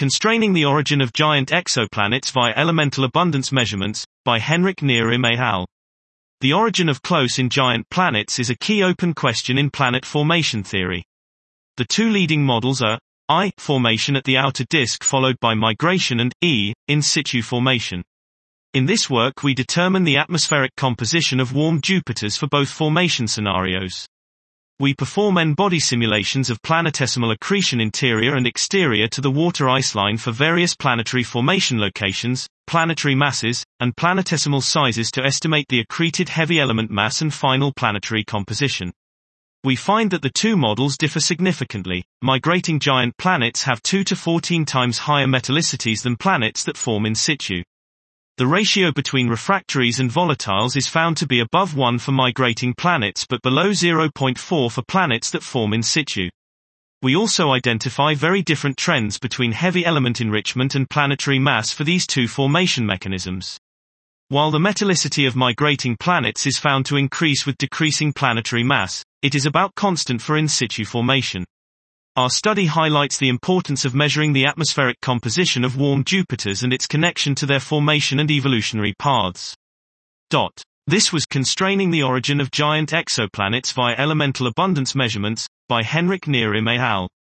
Constraining the Origin of Giant Exoplanets via Elemental Abundance Measurements, by Henrik Nierim et al. The origin of close-in giant planets is a key open question in planet formation theory. The two leading models are I. Formation at the outer disk followed by migration, and E. In situ formation. In this work we determine the atmospheric composition of warm Jupiters for both formation scenarios. We perform N-body simulations of planetesimal accretion interior and exterior to the water ice line for various planetary formation locations, planetary masses, and planetesimal sizes to estimate the accreted heavy element mass and final planetary composition. We find that the two models differ significantly. Migrating giant planets have 2 to 14 times higher metallicities than planets that form in situ. The ratio between refractories and volatiles is found to be above 1 for migrating planets but below 0.4 for planets that form in situ. We also identify very different trends between heavy element enrichment and planetary mass for these two formation mechanisms. While the metallicity of migrating planets is found to increase with decreasing planetary mass, it is about constant for in situ formation. Our study highlights the importance of measuring the atmospheric composition of warm Jupiters and its connection to their formation and evolutionary paths. This was Constraining the Origin of Giant Exoplanets via Elemental Abundance Measurements, by Henrik Nierim et al.